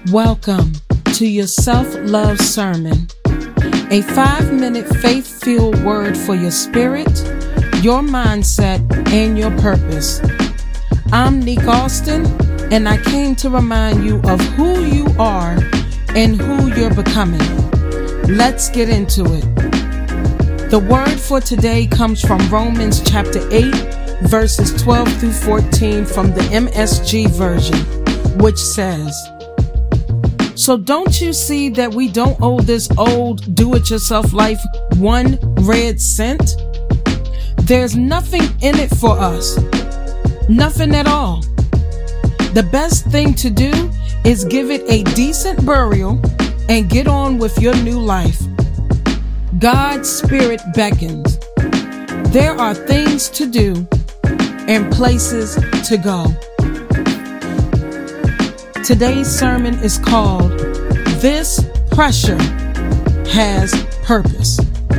Welcome to your self-love sermon, a 5-minute faith-filled word for your spirit, your mindset, and your purpose. I'm Nick Austin, and I came to remind you of who you are and who you're becoming. Let's get into it. The word for today comes from Romans chapter 8, verses 12 through 14 from the MSG version, which says, "So don't you see that we don't owe this old do-it-yourself life one red cent? There's nothing in it for us. Nothing at all. The best thing to do is give it a decent burial and get on with your new life. God's Spirit beckons. There are things to do and places to go." Today's sermon is called "This Pressure Has Purpose."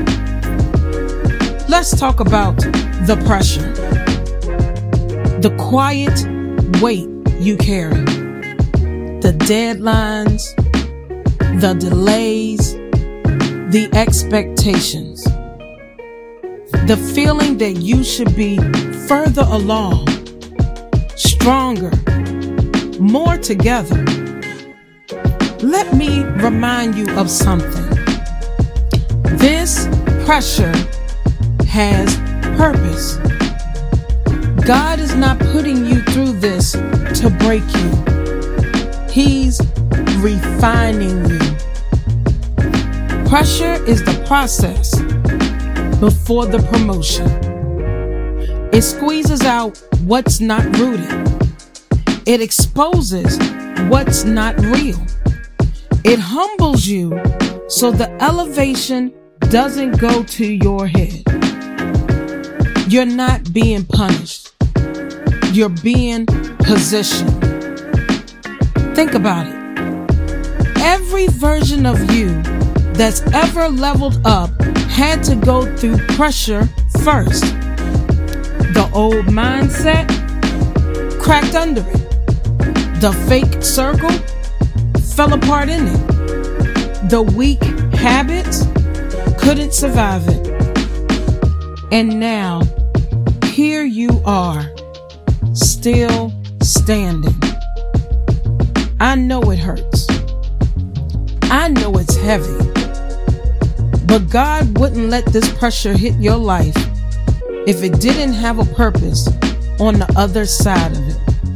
Let's talk about the pressure. The quiet weight you carry. The deadlines, the delays, the expectations. The feeling that you should be further along, stronger, more together. Let me remind you of something. This pressure has purpose. God is not putting you through this to break you. He's refining you. Pressure is the process before the promotion. It squeezes out what's not rooted. It exposes what's not real. It humbles you so the elevation doesn't go to your head. You're not being punished. You're being positioned. Think about it. Every version of you that's ever leveled up had to go through pressure first. The old mindset cracked under it. The fake circle fell apart in it. The weak habits couldn't survive it. And now, here you are, still standing. I know it hurts. I know it's heavy. But God wouldn't let this pressure hit your life if it didn't have a purpose on the other side of it.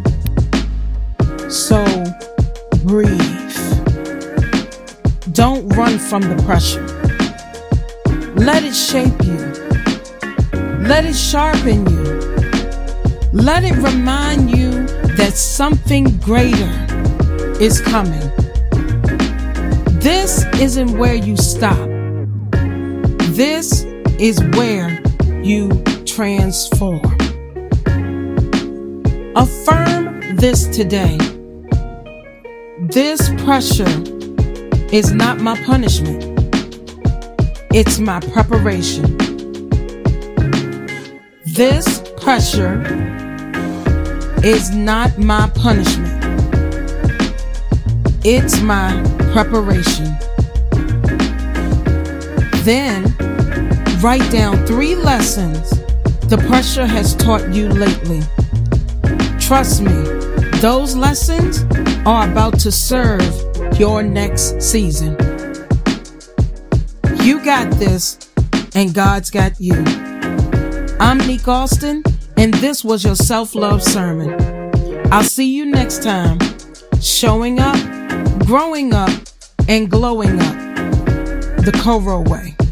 So, breathe. Don't run from the pressure. Let it shape you. Let it sharpen you. Let it remind you that something greater is coming. This isn't where you stop. This is where you transform. Affirm this today. This pressure is not my punishment. It's my preparation. This pressure is not my punishment. It's my preparation. Then, write down 3 lessons the pressure has taught you lately. Trust me, those lessons are about to serve your next season. You got this, and God's got you. I'm Nick Austin, and this was your self-love sermon. I'll see you next time, showing up, growing up, and glowing up the Coro way.